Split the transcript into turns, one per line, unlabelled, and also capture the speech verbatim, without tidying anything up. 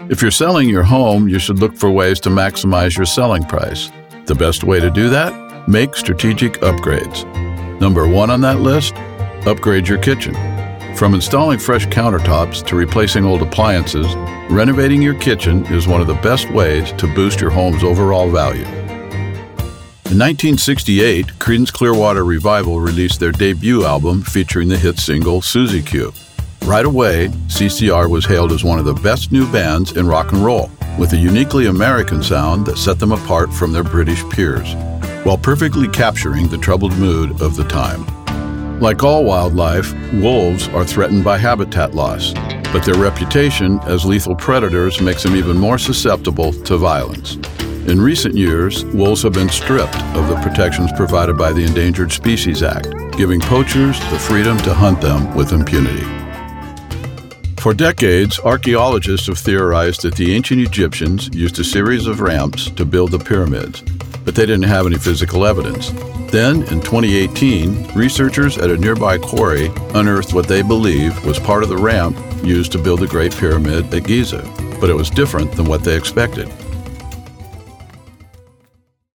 If you're selling your home, you should look for ways to maximize your selling price. The best way to do that? Make strategic upgrades. Number one on that list? Upgrade your kitchen. From installing fresh countertops to replacing old appliances, renovating your kitchen is one of the best ways to boost your home's overall value. In nineteen sixty-eight, Creedence Clearwater Revival released their debut album featuring the hit single Suzy Q. Right away, C C R was hailed as one of the best new bands in rock and roll, with a uniquely American sound that set them apart from their British peers, while perfectly capturing the troubled mood of the time. Like all wildlife, wolves are threatened by habitat loss, but their reputation as lethal predators makes them even more susceptible to violence. In recent years, wolves have been stripped of the protections provided by the Endangered Species Act, giving poachers the freedom to hunt them with impunity. For decades, archaeologists have theorized that the ancient Egyptians used a series of ramps to build the pyramids, but they didn't have any physical evidence. Then, in twenty eighteen, researchers at a nearby quarry unearthed what they believe was part of the ramp used to build the Great Pyramid at Giza, but it was different than what they expected.